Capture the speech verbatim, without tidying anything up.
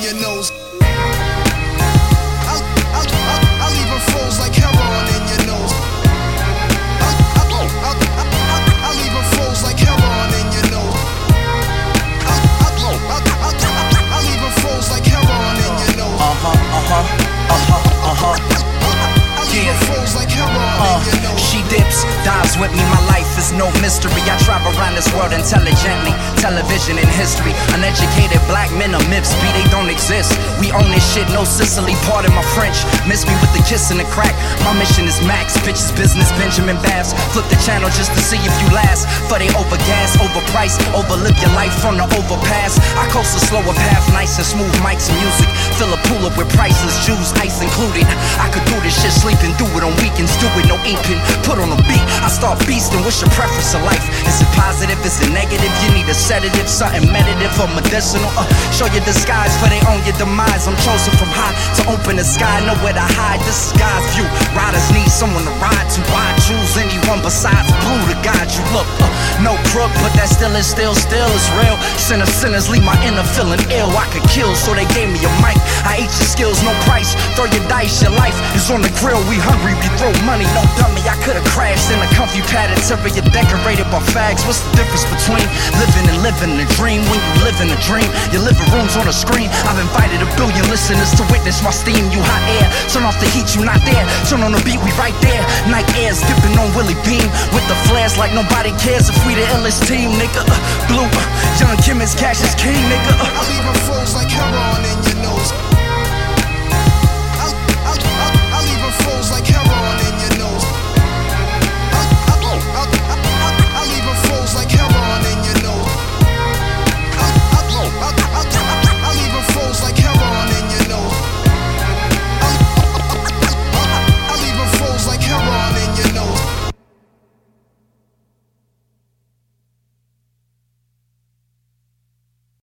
your nose. I'll, I'll, I'll, I'll leave it froze like heroin in your nose. I'll, I'll, I'll, I'll, I'll, I'll leave it froze like heroin in your nose. I'll, I'll, I'll, I'll, I'll, I'll leave it froze like heroin in your nose. Uh-huh, uh-huh, uh-huh, uh-huh. Yeah. Uh, she dips, dives with me, my life is no mystery. I travel around this world intelligently. Television and history, uneducated black men are myths, B, they don't exist. We own this shit, no Sicily, pardon my French. Miss me with the kiss and the crack. My mission is max, bitches business, Benjamin Bass. Flip the channel just to see if you last. For they overgas, overpriced, overlive your life on the overpass. I coast a slower path, nice and smooth mics and music. Fill a pool up with priceless Jews, ice included. I could do this shit sleeping, do it on weekends, do it no ink pen. Put on a beat, I start beasting. What's your preference in life? Is it positive? Is it negative? You need a sedative, something meditative or medicinal. Uh, show your disguise for they own your demise. I'm chosen from high to open the sky, nowhere to hide. This is God's view. Riders need someone to ride to. Why choose anyone besides blue to guide you? Look, uh, no crook, but that still is still, still is real. Sinners, sinners leave my inner feeling ill. I could kill, so they gave me a mic. I ate your skills, no price. Throw your dice, your life is on the grill. We hungry, we throw money, no dummy. I could've crashed in a comfy padded interior decorated by fags. What's the difference between living and living a dream? When you live in a dream, your living room's on a screen. I've invited a billion listeners to witness my steam. You hot air, turn off the heat, you not there. Turn on the beat, we right there. Night airs dipping on Willie Beam with the flares like nobody cares if we the illest team, nigga. Uh, blue, uh, Young Kim is cash is king, nigga. Uh. I'll leave it froze like heroin in your nose.